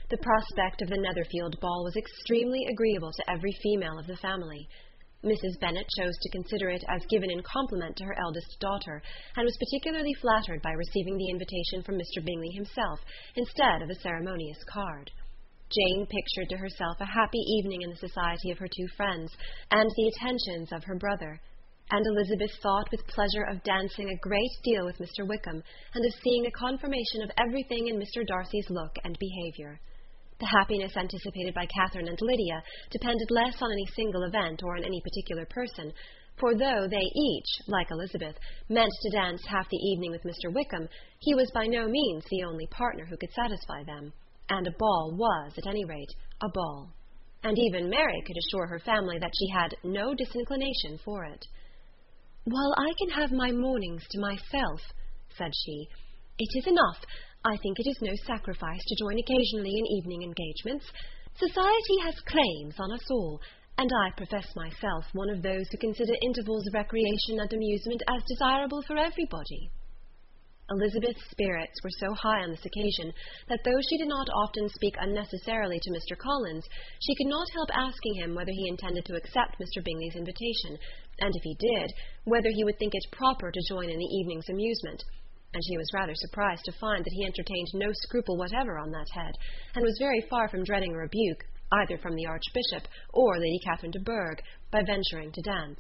The prospect of the Netherfield ball was extremely agreeable to every female of the family. Mrs. Bennet chose to consider it as given in compliment to her eldest daughter, and was particularly flattered by receiving the invitation from Mr. Bingley himself, instead of a ceremonious card. Jane pictured to herself a happy evening in the society of her two friends, and the attentions of her brother, and Elizabeth thought with pleasure of dancing a great deal with Mr. Wickham, and of seeing a confirmation of everything in Mr. Darcy's look and behaviour. The happiness anticipated by Catherine and Lydia depended less on any single event or on any particular person, for though they each, like Elizabeth, meant to dance half the evening with Mr. Wickham, he was by no means the only partner who could satisfy them, and a ball was, at any rate, a ball. And even Mary could assure her family that she had no disinclination for it. "While I can have my mornings to myself," said she, "it is enough. I think it is no sacrifice to join occasionally in evening engagements. Society has claims on us all, and I profess myself one of those who consider intervals of recreation and amusement as desirable for everybody." Elizabeth's spirits were so high on this occasion that though she did not often speak unnecessarily to Mr. Collins, she could not help asking him whether he intended to accept Mr. Bingley's invitation, and if he did, whether he would think it proper to join in the evening's amusement. And she was rather surprised to find that he entertained no scruple whatever on that head, and was very far from dreading a rebuke, either from the Archbishop or Lady Catherine de Bourgh, by venturing to dance.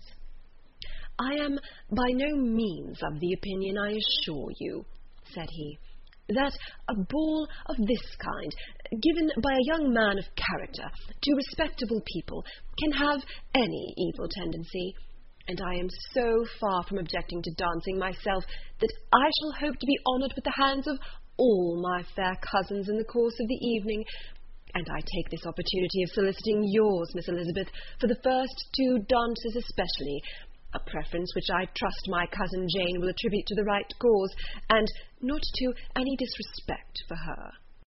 "I am by no means of the opinion, I assure you," said he, "that a ball of this kind, given by a young man of character to respectable people, can have any evil tendency. And I am so far from objecting to dancing myself, that I shall hope to be honoured with the hands of all my fair cousins in the course of the evening, and I take this opportunity of soliciting yours, Miss Elizabeth, for the first two dances especially, a preference which I trust my cousin Jane will attribute to the right cause, and not to any disrespect for her."